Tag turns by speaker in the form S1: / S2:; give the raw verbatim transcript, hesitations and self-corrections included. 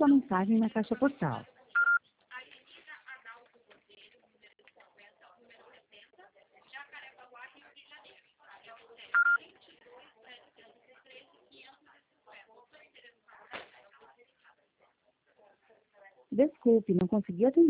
S1: sua mensagem na caixa postal. Desculpe, não consegui atender.